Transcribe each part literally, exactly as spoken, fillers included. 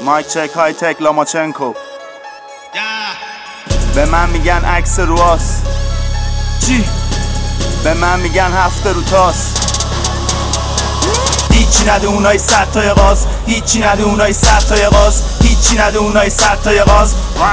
مایک چک های تک لاماچنکو. به من میگن عکس رواس چی؟ به من میگن هفته رو تاس. هیچی نده اونای صد تای غاز، هیچی نده اونای صد تای غاز، هیچی نده اونای صد تای غاز.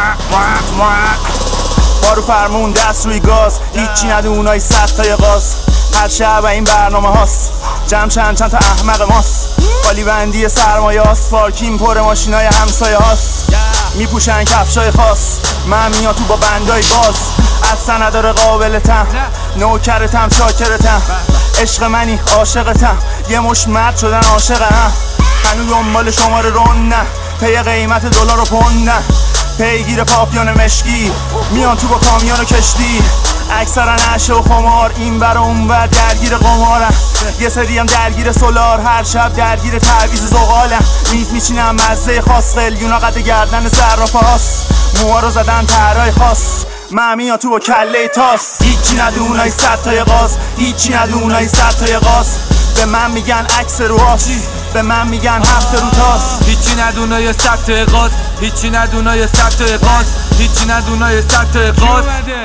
بارو فرمون دست روی گاز، هیچی نده اونای صد تای غاز. هر شب این برنامه هاست، جمع چند چند تا احمق ماست. خالی بندی سرمایه هاست، پارکین پر ماشینای همسایه هاست. میپوشن کفشای خاص، من میاد تو با بندای باز. اصلا نداره قابلتم، نوکرتم شاکرتم. عشق منی عاشقتم، یه مش مرد شدن عاشقم. هنو دنبال شماره رون نه، پی قیمت دلار و پوند نه. پیگیر پاپیون مشکی، میان تو با کامیون و کشتی. اکثرا عشه و خمار، این بر و اون بر درگیر قمارم. یه سری هم درگیر سولار، هر شب درگیر تعویض زغالم. میز میچینم مزه خاص، قلیونا قد گردن صرافه هاست. موها رو زدن طرای خاص، من میان تو با کله تاس. هیچی نده اونای صد تای غاز، هیچی نده اونای صد تای غاز. به من میگن عکس رواس، به من میگن هفته رو تاس. هیچی ندونای صد تای غاز، هیچی ندونای صد تای غاز، هیچی ندونای صد تای غاز.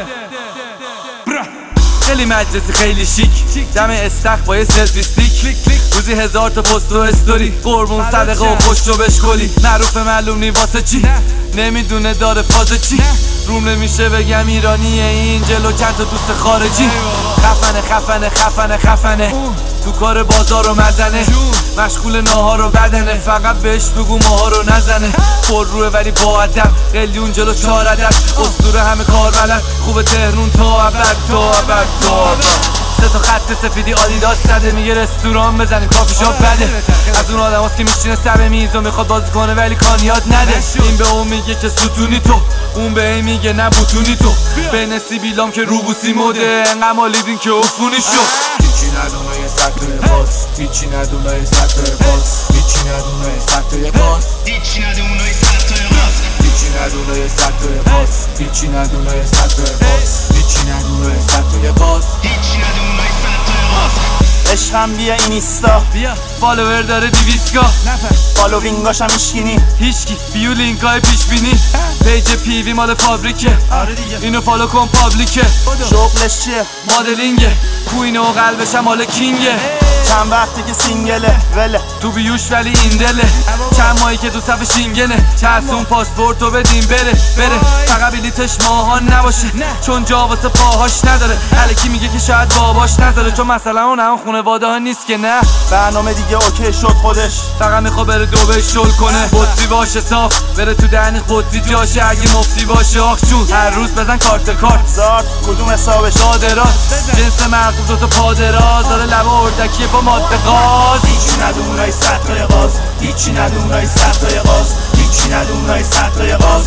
خیلی مجلسی خیلی شیک، دم استخ با یه سلفی استیک. روزی هزار تا پست و استوری، قربون صدقه و خوش رو بشکلی. معروف معلوم نی واسه چی، نمیدونه داره فاز چی. روم نمیشه بگم ایرانیه این جلو چند تا دوست خارجی. خفنه خفنه خفنه خفنه تو کار بازار و مزنه. مشغول ناهار و بدنه، فقط بهش بگو ماها رو نزنه. پر روه ولی با ادب، قلیون جلو چهار عدد. اسطوره همه کار بلد، خوب تهرون تا ابد تا ابد تا ابد. سه تا خط سفیدی آدیداس زده، میگه رستوران بزنیم کافی شاپ بده. از اون آدم هست که میشینه سر میز و میخواد بازی کنه ولی کان یاد نده. این به اون میگه که ستونی تو، اون به این میگه نه بوتونی تو. بین سیبیلام که روبوسی موده، انقدر مالیدین که افونی شد. هیچی ندونای صد تای غاز، هیچی ندونای صد تای غاز، هیچی ندونای صد تای غاز، هیچی ندونای صد تای غاز، هیچی ندونای صد تای غاز، هیچی ندونای صد تای غاز، هیچی ندونای صد تای غاز، هیچی ندونای صد تای غاز. عشقم بیا اینستا، بیا فالوور داره دیویسکا. فالوینگاشم ایشکینی، هیچکی بیو لینکای پیش بینی. پیج پیوی مال فابریکه، اینو فالو کن پابلیکه. شغلش چیه؟ مدلینگه، کوینه و قلبش هم مال کینگه. چند وقتی که سینگله وله تو بیوش ولی این دله. چند ماهی که تو صف شینگنه، چسون پاسپورتو بدیم بره بره. فقط بلیتش ماهان نباشه، چون جا واسه پاهاش نداره. الکی میگه که شاید باباش نذاره، چون مثلا اون هم خونواده ها نیست که نه. برنامه دیگه اوکی شد خودش، فقط میخوا بره دوبه شل کنه. بطری باشه صاف، بره تو دهن قطری جاشه. اگه مفتی باشه آخ جون، هر روز بزن کارت کارت. زارت کدوم حسابش؟ صادرات جنس مرغوب دوتا پادراز، داره لبه اردکیه با ماده غاز. هیچی نده اونای صد تای غاز، هیچی نده اونای صد تای غاز، هیچی نده اونای صد تای غاز،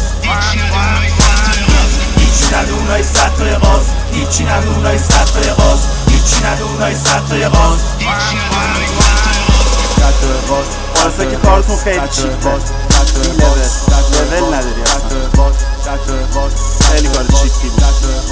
هیچی نده اونای صد تای غاز، هیچی نده اونای صد تای غاز، هیچی نده اونای صد تای غاز. واسه که کارتون خیلی چیپه، این لول لول نداری اصلا، خیلی کار چیپی بود.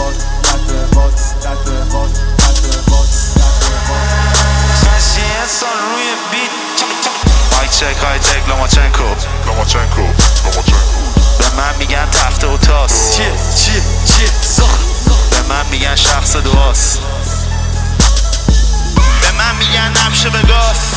مایک چک های تک لاماچنکو. لاماچنکو لاماچنکو به من میگن تفته و تاس. چیه چیه چیه زخ. به من میگن شخص دعاست. به من میگن نبشه وگاس.